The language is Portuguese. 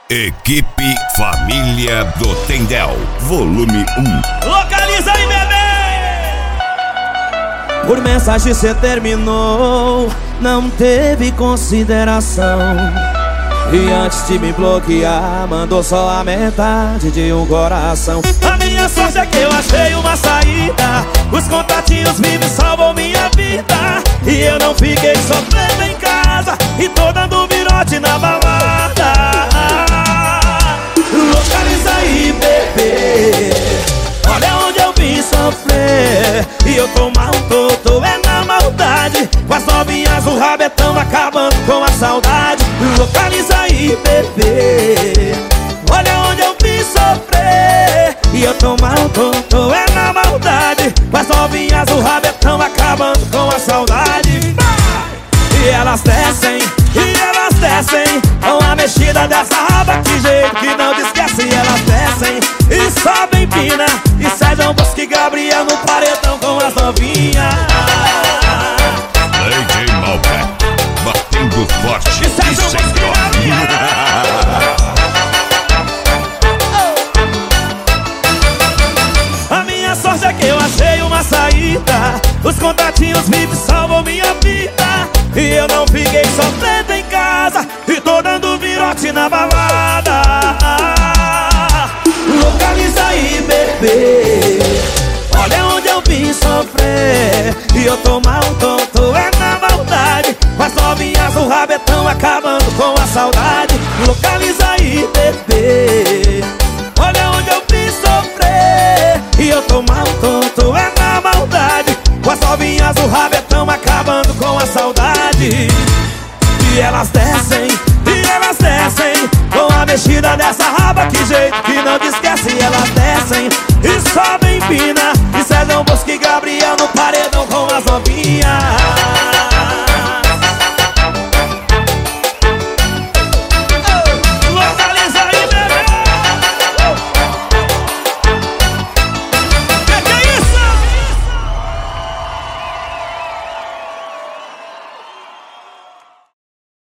Equipe Família do Tendel, volume 1. Localiza aí, bebê! Por mensagem cê terminou, não teve consideração. E antes de me bloquear, mandou só a metade de um coração. A minha sorte é que eu achei uma saída. Os contatinhos vivos salvam minha vida. E eu não fiquei sofrendo em casa e tô dando virote na balada. Localiza aí, bebê. Olha onde eu vim sofrer. E eu tô mal, tô é na maldade. Com as novinhas o rabetão acabando com a saudade. Localiza aí, bebê. Olha onde eu vim sofrer. E eu tô mal, tô é na maldade. Com as novinhas o rabetão acabando com a saudade. E elas descem, com a mexida dessa raba, que jeito que não te esquece. E elas descem e sobem pina. E Sérgio Bosco e Gabriel no paredão com as novinhas. DJ Malbec, batendo forte e sem dó. A minha sorte é que eu achei uma saída. Os contatinhos vivos salvam minha vida. E eu não fiquei sofrendo em casa e tô dando virote na balada. Localiza aí, bebê. Olha onde eu vim sofrer. E eu tô mal, tô é na maldade. Com as novinhas o rabetão acabando com a saudade. Localiza aí, bebê. Olha onde eu vim sofrer. E eu tô mal, tô é na maldade. Com as novinhas o rabetão acabando com a saudade.